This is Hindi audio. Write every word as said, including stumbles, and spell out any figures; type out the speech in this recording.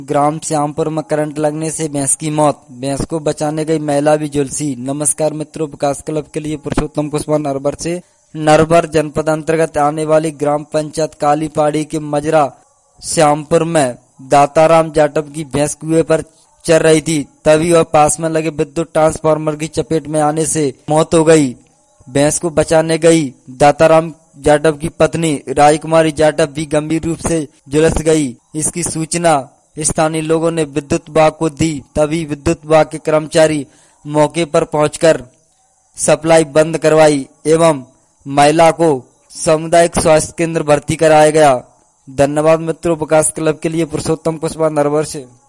ग्राम श्यामपुर में करंट लगने से भैंस की मौत, भैंस को बचाने गई महिला भी झुलसी। नमस्कार मित्रों, विकास क्लब के लिए पुरुषोत्तम कुशवाहा नरवर से। नरवर जनपद अंतर्गत आने वाली ग्राम पंचायत कालीपाड़ी के मजरा श्यामपुर में दाताराम जाटव की भैंस कुएं पर चल रही थी, तभी वह पास में लगे विद्युत ट्रांसफार्मर की चपेट में आने से मौत हो गई। भैंस को बचाने गई दाताराम जाटव की पत्नी राजकुमारी जाटव भी गंभीर रूप से झुलस गई। इसकी सूचना स्थानीय लोगों ने विद्युत विभाग को दी, तभी विद्युत विभाग के कर्मचारी मौके पर पहुंचकर सप्लाई बंद करवाई एवं महिला को सामुदायिक स्वास्थ्य केंद्र भर्ती कराया गया। धन्यवाद मित्रों, विकास क्लब के लिए पुरुषोत्तम कुशवाहा नरवर से।